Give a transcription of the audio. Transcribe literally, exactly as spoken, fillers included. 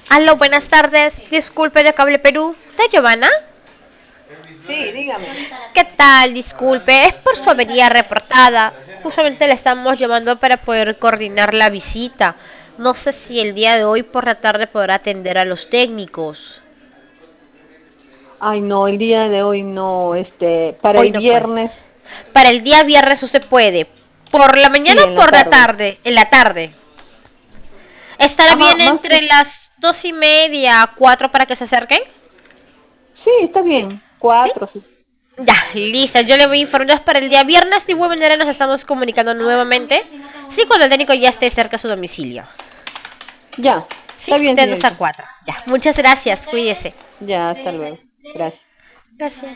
Aló, buenas tardes. Disculpe de Cable Perú. ¿Está Giovanna? Sí, dígame. ¿Qué tal? Disculpe, es por su avería reportada. Justamente le estamos llamando para poder coordinar la visita. No sé si el día de hoy por la tarde podrá atender a los técnicos. Ay, no, el día de hoy no, este, para Hoy el no puede. viernes, Para el día viernes usted puede. ¿Por la mañana sí, o en la por la tarde. tarde? En la tarde. ¿Estará Ajá, bien más entre que, las dos y media, cuatro para que se acerquen? sí, está bien, ¿Sí? cuatro, sí. Ya, listo. Yo le voy a informar para el día viernes. De igual manera nos estamos comunicando nuevamente. Sí, cuando el técnico ya esté cerca de su domicilio. Ya, Sí, está bien, de dos a señorita. cuatro. Ya, muchas gracias. Cuídese. Ya, hasta luego. Gracias. Gracias.